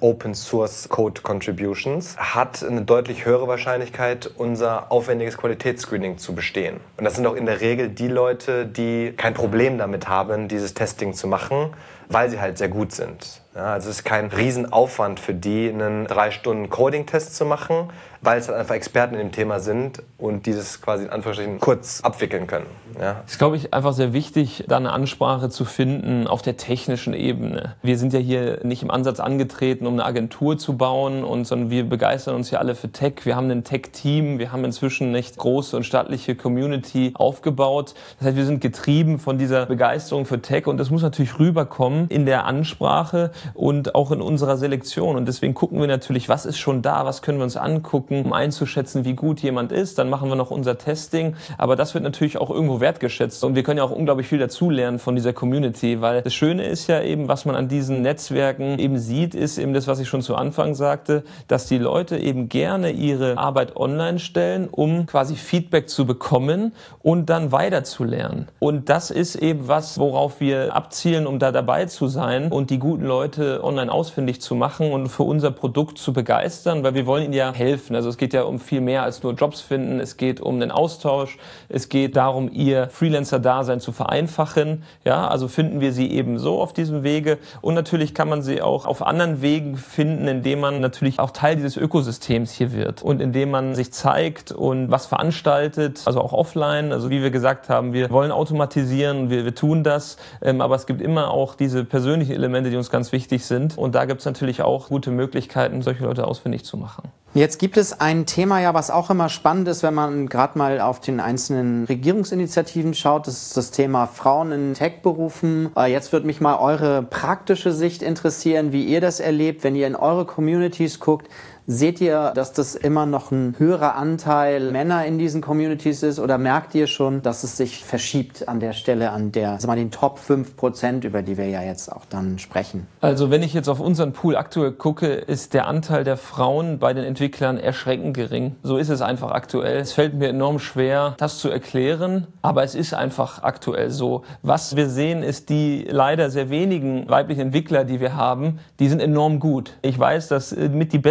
Open-Source-Code-Contributions hat eine deutlich höhere Wahrscheinlichkeit, unser aufwendiges Qualitätsscreening zu bestehen. Und das sind auch in der Regel die Leute, die kein Problem damit haben, dieses Testing zu machen, weil sie halt sehr gut sind. Ja, also es ist kein Riesenaufwand für die, einen drei Stunden Coding-Test zu machen, weil es halt einfach Experten in dem Thema sind und dieses quasi in Anführungsstrichen kurz abwickeln können. Ja. Es ist, glaube ich, einfach sehr wichtig, da eine Ansprache zu finden auf der technischen Ebene. Wir sind ja hier nicht im Ansatz angetreten, um eine Agentur zu bauen, und, sondern wir begeistern uns ja alle für Tech. Wir haben ein Tech-Team, wir haben inzwischen eine echt große und stattliche Community aufgebaut. Das heißt, wir sind getrieben von dieser Begeisterung für Tech, und das muss natürlich rüberkommen in der Ansprache und auch in unserer Selektion. Und deswegen gucken wir natürlich, was ist schon da, was können wir uns angucken, um einzuschätzen, wie gut jemand ist. Dann machen wir noch unser Testing. Aber das wird natürlich auch irgendwo wertgeschätzt. Und wir können ja auch unglaublich viel dazulernen von dieser Community, weil das Schöne ist ja eben, was man an diesen Netzwerken eben sieht, ist eben das, was ich schon zu Anfang sagte, dass die Leute eben gerne ihre Arbeit online stellen, um quasi Feedback zu bekommen und dann weiterzulernen. Und das ist eben was, worauf wir abzielen, um da dabei zu sein und die guten Leute online ausfindig zu machen und für unser Produkt zu begeistern, weil wir wollen ihnen ja helfen. Also es geht ja um viel mehr als nur Jobs finden, es geht um den Austausch, es geht darum, ihr Freelancer-Dasein zu vereinfachen. Ja, also finden wir sie eben so auf diesem Wege, und natürlich kann man sie auch auf anderen Wegen finden, indem man natürlich auch Teil dieses Ökosystems hier wird und indem man sich zeigt und was veranstaltet, also auch offline. Also wie wir gesagt haben, wir wollen automatisieren, wir, wir tun das, ähm, aber es gibt immer auch diese persönlichen Elemente, die uns ganz wichtig sind, und da gibt es natürlich auch gute Möglichkeiten, solche Leute ausfindig zu machen. Jetzt gibt es ein Thema, ja, was auch immer spannend ist, wenn man gerade mal auf den einzelnen Regierungsinitiativen schaut. Das ist das Thema Frauen in Tech-Berufen. Jetzt würde mich mal eure praktische Sicht interessieren, wie ihr das erlebt, wenn ihr in eure Communities guckt. Seht ihr, dass das immer noch ein höherer Anteil Männer in diesen Communities ist, oder merkt ihr schon, dass es sich verschiebt an der Stelle, an der, also mal den Top fünf Prozent, über die wir ja jetzt auch dann sprechen? Also wenn ich jetzt auf unseren Pool aktuell gucke, ist der Anteil der Frauen bei den Entwicklern erschreckend gering. So ist es einfach aktuell. Es fällt mir enorm schwer, das zu erklären, aber es ist einfach aktuell so. Was wir sehen, ist, die leider sehr wenigen weiblichen Entwickler, die wir haben, die sind enorm gut. Ich weiß, dass mit die besten Tests,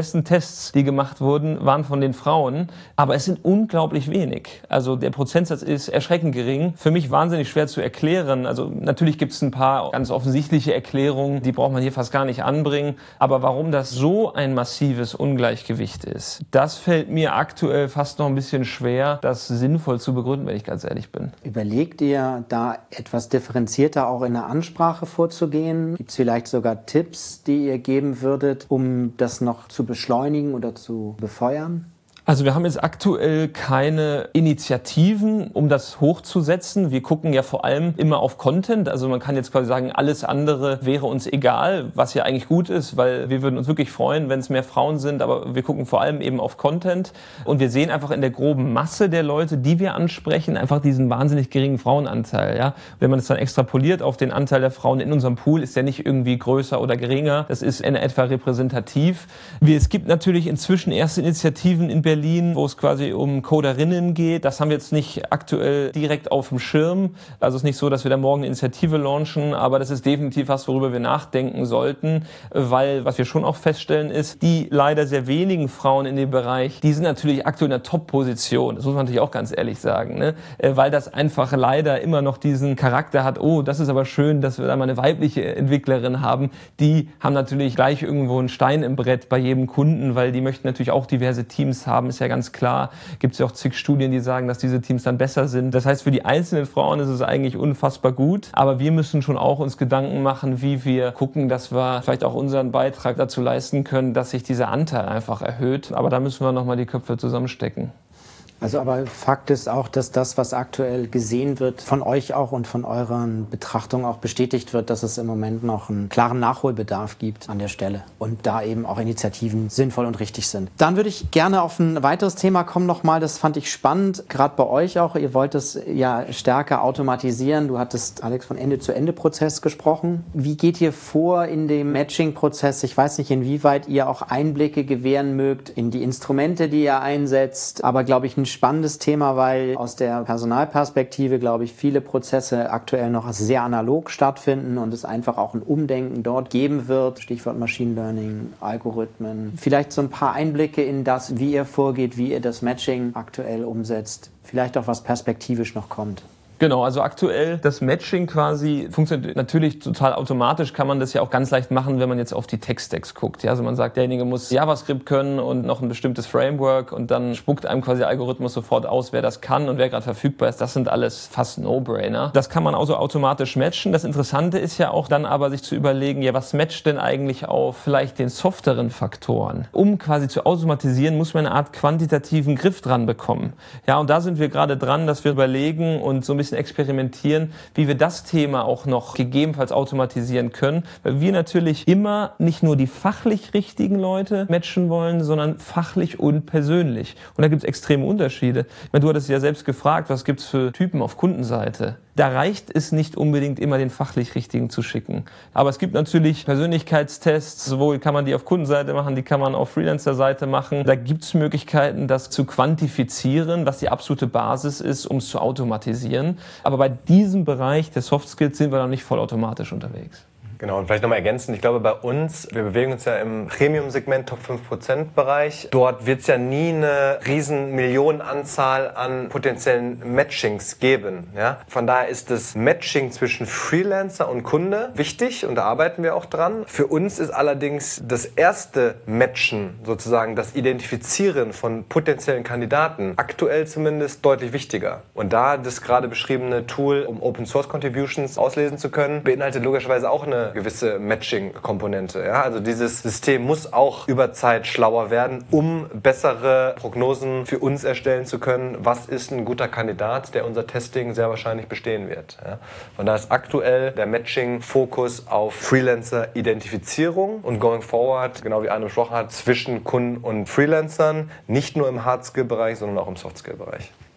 Tests, die gemacht wurden, waren von den Frauen, aber es sind unglaublich wenig. Also der Prozentsatz ist erschreckend gering. Für mich wahnsinnig schwer zu erklären. Also natürlich gibt es ein paar ganz offensichtliche Erklärungen, die braucht man hier fast gar nicht anbringen. Aber warum das so ein massives Ungleichgewicht ist, das fällt mir aktuell fast noch ein bisschen schwer, das sinnvoll zu begründen, wenn ich ganz ehrlich bin. Überlegt ihr, da etwas differenzierter auch in der Ansprache vorzugehen? Gibt es vielleicht sogar Tipps, die ihr geben würdet, um das noch zu beschleunigen oder zu befeuern? Also wir haben jetzt aktuell keine Initiativen, um das hochzusetzen. Wir gucken ja vor allem immer auf Content. Also man kann jetzt quasi sagen, alles andere wäre uns egal, was ja eigentlich gut ist, weil wir würden uns wirklich freuen, wenn es mehr Frauen sind. Aber wir gucken vor allem eben auf Content. Und wir sehen einfach in der groben Masse der Leute, die wir ansprechen, einfach diesen wahnsinnig geringen Frauenanteil. Ja? Wenn man es dann extrapoliert auf den Anteil der Frauen in unserem Pool, ist der nicht irgendwie größer oder geringer. Das ist in etwa repräsentativ. Es gibt natürlich inzwischen erste Initiativen in Berlin, wo es quasi um Coderinnen geht. Das haben wir jetzt nicht aktuell direkt auf dem Schirm. Also es ist nicht so, dass wir da morgen eine Initiative launchen, aber das ist definitiv was, worüber wir nachdenken sollten, weil was wir schon auch feststellen ist, die leider sehr wenigen Frauen in dem Bereich, die sind natürlich aktuell in der Top-Position. Das muss man natürlich auch ganz ehrlich sagen, ne? Weil das einfach leider immer noch diesen Charakter hat, oh, das ist aber schön, dass wir da mal eine weibliche Entwicklerin haben. Die haben natürlich gleich irgendwo einen Stein im Brett bei jedem Kunden, weil die möchten natürlich auch diverse Teams haben, ist ja ganz klar. Gibt es ja auch zig Studien, die sagen, dass diese Teams dann besser sind. Das heißt, für die einzelnen Frauen ist es eigentlich unfassbar gut. Aber wir müssen schon auch uns Gedanken machen, wie wir gucken, dass wir vielleicht auch unseren Beitrag dazu leisten können, dass sich dieser Anteil einfach erhöht. Aber da müssen wir nochmal die Köpfe zusammenstecken. Also aber Fakt ist auch, dass das, was aktuell gesehen wird, von euch auch und von euren Betrachtungen auch bestätigt wird, dass es im Moment noch einen klaren Nachholbedarf gibt an der Stelle und da eben auch Initiativen sinnvoll und richtig sind. Dann würde ich gerne auf ein weiteres Thema kommen nochmal, das fand ich spannend, gerade bei euch auch, ihr wollt es ja stärker automatisieren, du hattest, Alex, von Ende-zu-Ende-Prozess gesprochen. Wie geht ihr vor in dem Matching-Prozess? Ich weiß nicht, inwieweit ihr auch Einblicke gewähren mögt in die Instrumente, die ihr einsetzt, aber glaube ich, ein spannendes Thema, weil aus der Personalperspektive, glaube ich, viele Prozesse aktuell noch sehr analog stattfinden und es einfach auch ein Umdenken dort geben wird. Stichwort Machine Learning, Algorithmen. Vielleicht so ein paar Einblicke in das, wie ihr vorgeht, wie ihr das Matching aktuell umsetzt. Vielleicht auch, was perspektivisch noch kommt. Genau, also aktuell das Matching quasi funktioniert natürlich total automatisch, kann man das ja auch ganz leicht machen, wenn man jetzt auf die Tech-Stacks guckt. Ja, also man sagt, derjenige muss JavaScript können und noch ein bestimmtes Framework und dann spuckt einem quasi der Algorithmus sofort aus, wer das kann und wer gerade verfügbar ist. Das sind alles fast No-Brainer. Das kann man also automatisch matchen. Das Interessante ist ja auch dann aber, sich zu überlegen, ja, was matcht denn eigentlich auf vielleicht den softeren Faktoren? Um quasi zu automatisieren, muss man eine Art quantitativen Griff dran bekommen. Ja, und da sind wir gerade dran, dass wir überlegen und so ein bisschen experimentieren, wie wir das Thema auch noch gegebenenfalls automatisieren können, weil wir natürlich immer nicht nur die fachlich richtigen Leute matchen wollen, sondern fachlich und persönlich. Und da gibt es extreme Unterschiede. Ich meine, du hattest ja selbst gefragt, was gibt es für Typen auf Kundenseite? Da reicht es nicht unbedingt immer, den fachlich Richtigen zu schicken. Aber es gibt natürlich Persönlichkeitstests, sowohl kann man die auf Kundenseite machen, die kann man auf Freelancer-Seite machen. Da gibt es Möglichkeiten, das zu quantifizieren, was die absolute Basis ist, um es zu automatisieren. Aber bei diesem Bereich der Soft Skills sind wir noch nicht vollautomatisch unterwegs. Genau, und vielleicht nochmal ergänzend, ich glaube bei uns, wir bewegen uns ja im Premium-Segment, Top fünf Prozent Bereich. Dort wird es ja nie eine riesen Millionenanzahl an potenziellen Matchings geben. Ja? Von daher ist das Matching zwischen Freelancer und Kunde wichtig und da arbeiten wir auch dran. Für uns ist allerdings das erste Matchen, sozusagen das Identifizieren von potenziellen Kandidaten, aktuell zumindest deutlich wichtiger. Und da das gerade beschriebene Tool, um Open Source Contributions auslesen zu können, beinhaltet logischerweise auch eine gewisse Matching-Komponente. Ja? Also dieses System muss auch über Zeit schlauer werden, um bessere Prognosen für uns erstellen zu können. Was ist ein guter Kandidat, der unser Testing sehr wahrscheinlich bestehen wird? Ja? Von daher ist aktuell der Matching-Fokus auf Freelancer-Identifizierung und going forward, genau wie Arne besprochen hat, zwischen Kunden und Freelancern, nicht nur im Hard-Skill-Bereich, sondern auch im Soft-Skill-Bereich.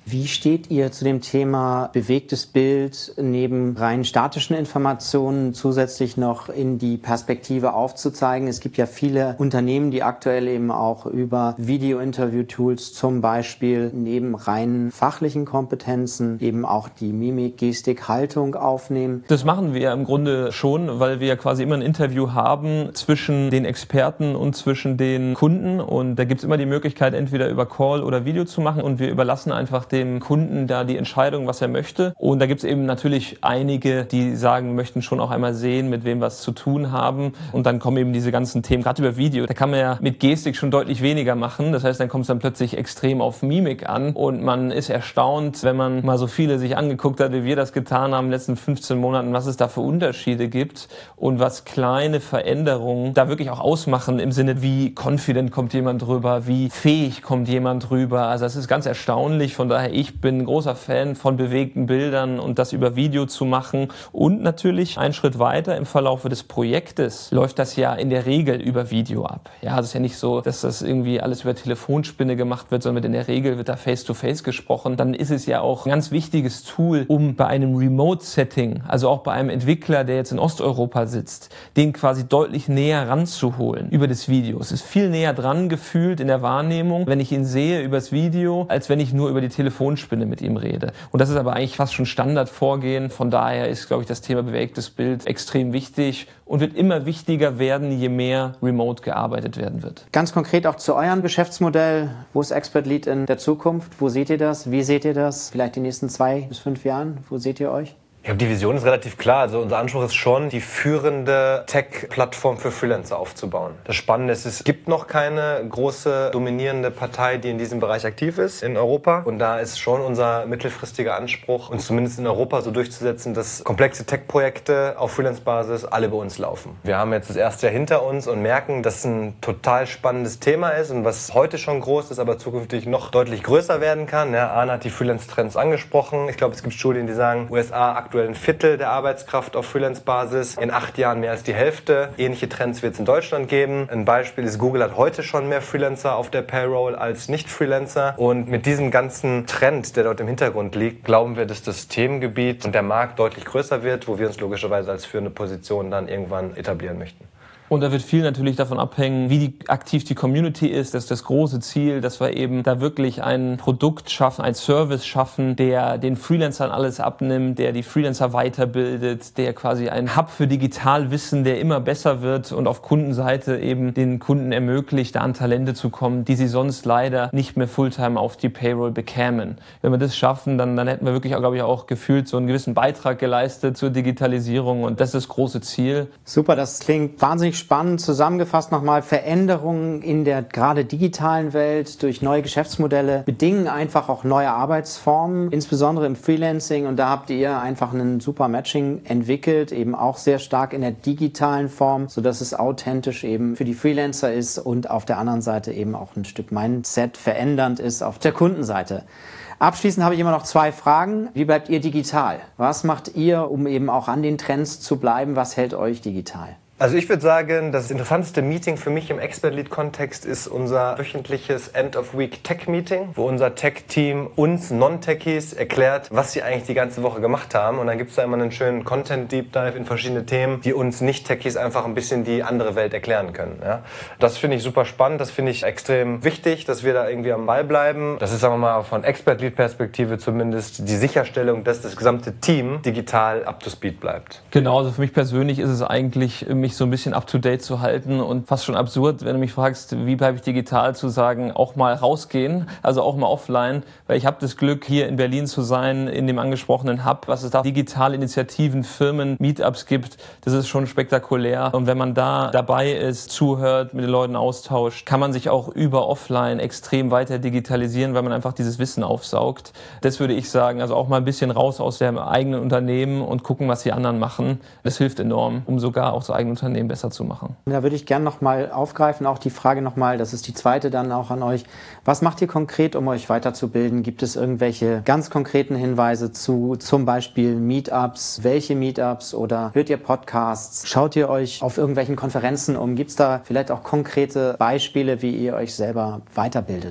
Wie steht ihr zu dem Thema bewegtes Bild neben rein statischen Informationen zusätzlich noch in die Perspektive aufzuzeigen? Es gibt ja viele Unternehmen, die aktuell eben auch über Video-Interview-Tools zum Beispiel neben rein fachlichen Kompetenzen eben auch die Mimik, Gestik, Haltung aufnehmen. Das machen wir im Grunde schon, weil wir quasi immer ein Interview haben zwischen den Experten und zwischen den Kunden. Und da gibt es immer die Möglichkeit, entweder über Call oder Video zu machen. Und wir überlassen einfach dem Kunden da die Entscheidung, was er möchte. Und da gibt es eben natürlich einige, die sagen, möchten schon auch einmal sehen, mit wem wir es zu tun haben. Und dann kommen eben diese ganzen Themen, gerade über Video. Da kann man ja mit Gestik schon deutlich weniger machen. Das heißt, dann kommt es dann plötzlich extrem auf Mimik an. Und man ist erstaunt, wenn man mal so viele sich angeguckt hat, wie wir das getan haben in den letzten fünfzehn Monaten, was es da für Unterschiede gibt und was kleine Veränderungen da wirklich auch ausmachen im Sinne, wie confident kommt jemand drüber, wie fähig kommt jemand drüber. Also das ist ganz erstaunlich. Von daher, ich bin ein großer Fan von bewegten Bildern und das über Video zu machen. Und natürlich einen Schritt weiter im Verlauf des Projektes läuft das ja in der Regel über Video ab. Ja, es ist ja nicht so, dass das irgendwie alles über Telefonspinne gemacht wird, sondern in der Regel wird da face-to-face gesprochen. Dann ist es ja auch ein ganz wichtiges Tool, um bei einem Remote-Setting, also auch bei einem Entwickler, der jetzt in Osteuropa sitzt, den quasi deutlich näher ranzuholen über das Video. Es ist viel näher dran gefühlt in der Wahrnehmung, wenn ich ihn sehe übers Video, als wenn ich nur über die Telefonspinne mit ihm rede. Und das ist aber eigentlich fast schon Standardvorgehen. Von daher ist, glaube ich, das Thema bewegtes Bild extrem wichtig und wird immer wichtiger werden, je mehr remote gearbeitet werden wird. Ganz konkret auch zu eurem Geschäftsmodell. Wo ist Expert Lead in der Zukunft? Wo seht ihr das? Wie seht ihr das? Vielleicht die nächsten zwei bis fünf Jahren? Wo seht ihr euch? Ich glaube, die Vision ist relativ klar. Also unser Anspruch ist schon, die führende Tech-Plattform für Freelancer aufzubauen. Das Spannende ist, es gibt noch keine große dominierende Partei, die in diesem Bereich aktiv ist in Europa. Und da ist schon unser mittelfristiger Anspruch, uns zumindest in Europa so durchzusetzen, dass komplexe Tech-Projekte auf Freelance-Basis alle bei uns laufen. Wir haben jetzt das erste Jahr hinter uns und merken, dass es ein total spannendes Thema ist und was heute schon groß ist, aber zukünftig noch deutlich größer werden kann. Ja, Arne hat die Freelance-Trends angesprochen. Ich glaube, es gibt Studien, die sagen, U S A aktuell ein Viertel der Arbeitskraft auf Freelance-Basis, in acht Jahren mehr als die Hälfte. Ähnliche Trends wird es in Deutschland geben. Ein Beispiel ist, Google hat heute schon mehr Freelancer auf der Payroll als Nicht-Freelancer. Und mit diesem ganzen Trend, der dort im Hintergrund liegt, glauben wir, dass das Themengebiet und der Markt deutlich größer wird, wo wir uns logischerweise als führende Position dann irgendwann etablieren möchten. Und da wird viel natürlich davon abhängen, wie die, aktiv die Community ist. Das ist das große Ziel, dass wir eben da wirklich ein Produkt schaffen, ein Service schaffen, der den Freelancern alles abnimmt, der die Freelancer weiterbildet, der quasi ein Hub für Digitalwissen, der immer besser wird und auf Kundenseite eben den Kunden ermöglicht, da an Talente zu kommen, die sie sonst leider nicht mehr Fulltime auf die Payroll bekämen. Wenn wir das schaffen, dann, dann hätten wir wirklich, glaube ich, auch gefühlt so einen gewissen Beitrag geleistet zur Digitalisierung und das ist das große Ziel. Super, das klingt wahnsinnig spannend. Zusammengefasst nochmal, Veränderungen in der gerade digitalen Welt durch neue Geschäftsmodelle bedingen einfach auch neue Arbeitsformen, insbesondere im Freelancing. Und da habt ihr einfach ein super Matching entwickelt, eben auch sehr stark in der digitalen Form, sodass es authentisch eben für die Freelancer ist und auf der anderen Seite eben auch ein Stück Mindset verändernd ist auf der Kundenseite. Abschließend habe ich immer noch zwei Fragen. Wie bleibt ihr digital? Was macht ihr, um eben auch an den Trends zu bleiben? Was hält euch digital? Also ich würde sagen, das interessanteste Meeting für mich im Expert Lead Kontext ist unser wöchentliches End of Week Tech Meeting, wo unser Tech-Team uns Non-Techies erklärt, was sie eigentlich die ganze Woche gemacht haben. Und dann gibt es da immer einen schönen Content Deep Dive in verschiedene Themen, die uns Nicht-Techies einfach ein bisschen die andere Welt erklären können. Ja? Das finde ich super spannend, das finde ich extrem wichtig, dass wir da irgendwie am Ball bleiben. Das ist, sagen wir mal, von Expert Lead Perspektive zumindest die Sicherstellung, dass das gesamte Team digital up to speed bleibt. Genau, also für mich persönlich ist es eigentlich, mich so ein bisschen up-to-date zu halten und fast schon absurd, wenn du mich fragst, wie bleibe ich digital, zu sagen, auch mal rausgehen, also auch mal offline, weil ich habe das Glück, hier in Berlin zu sein, in dem angesprochenen Hub, was es da digitale Initiativen, Firmen, Meetups gibt, das ist schon spektakulär und wenn man da dabei ist, zuhört, mit den Leuten austauscht, kann man sich auch über offline extrem weiter digitalisieren, weil man einfach dieses Wissen aufsaugt. Das würde ich sagen, also auch mal ein bisschen raus aus dem eigenen Unternehmen und gucken, was die anderen machen, das hilft enorm, um sogar auch so eigene Unternehmen besser zu machen. Da würde ich gerne nochmal aufgreifen, auch die Frage nochmal, das ist die zweite dann auch an euch. Was macht ihr konkret, um euch weiterzubilden? Gibt es irgendwelche ganz konkreten Hinweise zu zum Beispiel Meetups? Welche Meetups oder hört ihr Podcasts? Schaut ihr euch auf irgendwelchen Konferenzen um? Gibt es da vielleicht auch konkrete Beispiele, wie ihr euch selber weiterbildet?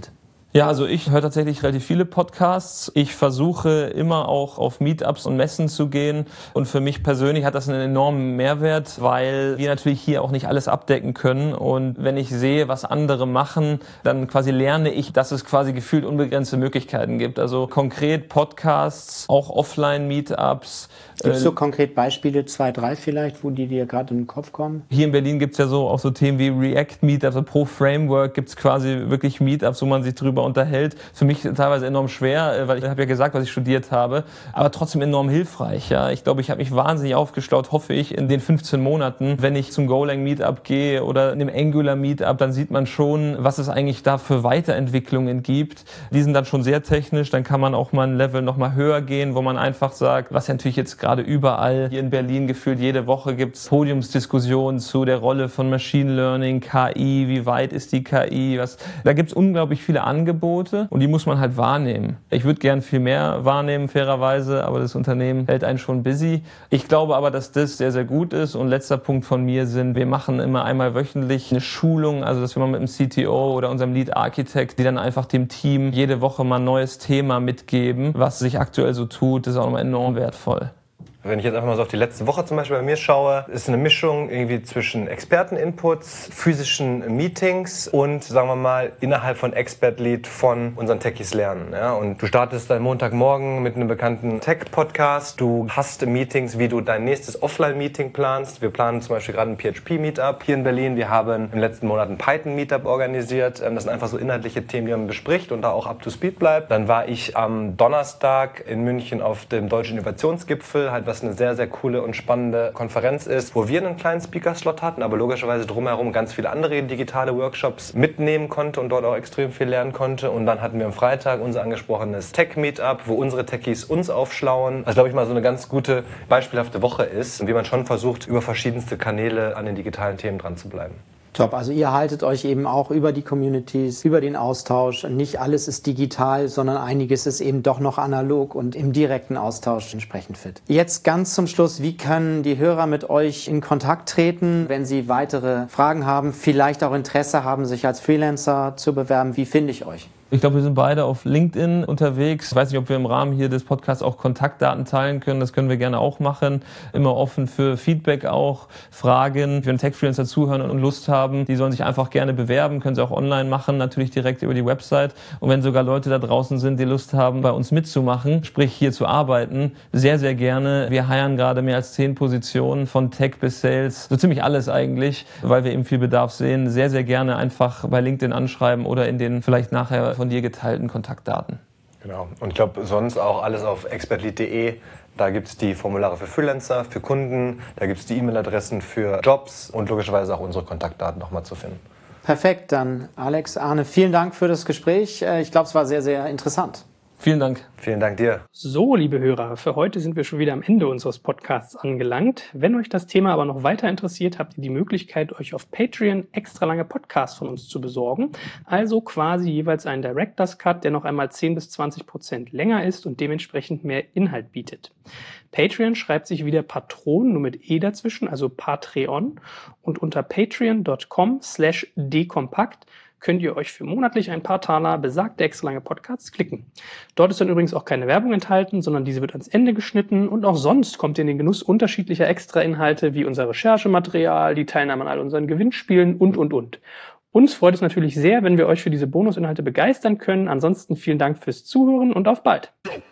Ja, also ich höre tatsächlich relativ viele Podcasts. Ich versuche immer auch auf Meetups und Messen zu gehen. Und für mich persönlich hat das einen enormen Mehrwert, weil wir natürlich hier auch nicht alles abdecken können. Und wenn ich sehe, was andere machen, dann quasi lerne ich, dass es quasi gefühlt unbegrenzte Möglichkeiten gibt. Also konkret Podcasts, auch Offline-Meetups. Gibt es so konkret Beispiele, zwei, drei vielleicht, wo die dir gerade in den Kopf kommen? Hier in Berlin gibt es ja so auch so Themen wie React-Meetups, also pro Framework gibt es quasi wirklich Meetups, wo man sich drüber unterhält. Für mich teilweise enorm schwer, weil ich habe ja gesagt, was ich studiert habe, aber trotzdem enorm hilfreich. Ja, ich glaube, ich habe mich wahnsinnig aufgestaut, hoffe ich, in den fünfzehn Monaten. Wenn ich zum Golang Meetup gehe oder in dem Angular Meetup, dann sieht man schon, was es eigentlich da für Weiterentwicklungen gibt. Die sind dann schon sehr technisch, dann kann man auch mal ein Level noch mal höher gehen, wo man einfach sagt, was ja natürlich jetzt gerade überall hier in Berlin gefühlt jede Woche gibt es Podiumsdiskussionen zu der Rolle von Machine Learning, K I, wie weit ist die K I, was, da gibt es unglaublich viele Angebote und die muss man halt wahrnehmen. Ich würde gern viel mehr wahrnehmen, fairerweise, aber das Unternehmen hält einen schon busy. Ich glaube aber, dass das sehr, sehr gut ist und letzter Punkt von mir sind, wir machen immer einmal wöchentlich eine Schulung, also dass wir mal mit dem C T O oder unserem Lead Architect, die dann einfach dem Team jede Woche mal ein neues Thema mitgeben, was sich aktuell so tut, das ist auch nochmal enorm wertvoll. Wenn ich jetzt einfach mal so auf die letzte Woche zum Beispiel bei mir schaue, ist eine Mischung irgendwie zwischen Experteninputs, physischen Meetings und, sagen wir mal, innerhalb von Expert-Lead von unseren Techies lernen. Ja? Und du startest dann Montagmorgen mit einem bekannten Tech-Podcast. Du hast Meetings, wie du dein nächstes Offline-Meeting planst. Wir planen zum Beispiel gerade ein P H P-Meetup hier in Berlin. Wir haben im letzten Monat ein Python-Meetup organisiert. Das sind einfach so inhaltliche Themen, die man bespricht und da auch up to speed bleibt. Dann war ich am Donnerstag in München auf dem Deutschen Innovationsgipfel, halt was eine sehr, sehr coole und spannende Konferenz ist, wo wir einen kleinen Speaker-Slot hatten, aber logischerweise drumherum ganz viele andere digitale Workshops mitnehmen konnte und dort auch extrem viel lernen konnte. Und dann hatten wir am Freitag unser angesprochenes Tech-Meetup, wo unsere Techies uns aufschlauen. Was, glaube ich, mal so eine ganz gute, beispielhafte Woche ist, wie man schon versucht, über verschiedenste Kanäle an den digitalen Themen dran zu bleiben. Top, also ihr haltet euch eben auch über die Communities, über den Austausch. Nicht alles ist digital, sondern einiges ist eben doch noch analog und im direkten Austausch entsprechend fit. Jetzt ganz zum Schluss, wie können die Hörer mit euch in Kontakt treten, wenn sie weitere Fragen haben, vielleicht auch Interesse haben, sich als Freelancer zu bewerben? Wie finde ich euch? Ich glaube, wir sind beide auf LinkedIn unterwegs. Ich weiß nicht, ob wir im Rahmen hier des Podcasts auch Kontaktdaten teilen können. Das können wir gerne auch machen. Immer offen für Feedback auch, Fragen. Wenn Tech-Freelancer zuhören und Lust haben, die sollen sich einfach gerne bewerben. Können sie auch online machen, natürlich direkt über die Website. Und wenn sogar Leute da draußen sind, die Lust haben, bei uns mitzumachen, sprich hier zu arbeiten, sehr, sehr gerne. Wir hiren gerade mehr als zehn Positionen von Tech bis Sales. So ziemlich alles eigentlich, weil wir eben viel Bedarf sehen. Sehr, sehr gerne einfach bei LinkedIn anschreiben oder in den vielleicht nachher von dir geteilten Kontaktdaten. Genau. Und ich glaube, sonst auch alles auf expertlead punkt de. Da gibt es die Formulare für Freelancer, für Kunden, da gibt es die E-Mail-Adressen für Jobs und logischerweise auch unsere Kontaktdaten nochmal zu finden. Perfekt, dann Alex, Arne, vielen Dank für das Gespräch. Ich glaube, es war sehr, sehr interessant. Vielen Dank. Vielen Dank dir. So, liebe Hörer, für heute sind wir schon wieder am Ende unseres Podcasts angelangt. Wenn euch das Thema aber noch weiter interessiert, habt ihr die Möglichkeit, euch auf Patreon extra lange Podcasts von uns zu besorgen. Also quasi jeweils einen Director's Cut, der noch einmal zehn bis zwanzig Prozent länger ist und dementsprechend mehr Inhalt bietet. Patreon schreibt sich wieder Patron, nur mit E dazwischen, also Patreon. Und unter patreon.com slash dekompakt könnt ihr euch für monatlich ein paar Taler besagte extra lange Podcasts klicken. Dort ist dann übrigens auch keine Werbung enthalten, sondern diese wird ans Ende geschnitten und auch sonst kommt ihr in den Genuss unterschiedlicher Extra-Inhalte wie unser Recherchematerial, die Teilnahme an all unseren Gewinnspielen und, und, und. Uns freut es natürlich sehr, wenn wir euch für diese Bonusinhalte begeistern können. Ansonsten vielen Dank fürs Zuhören und auf bald.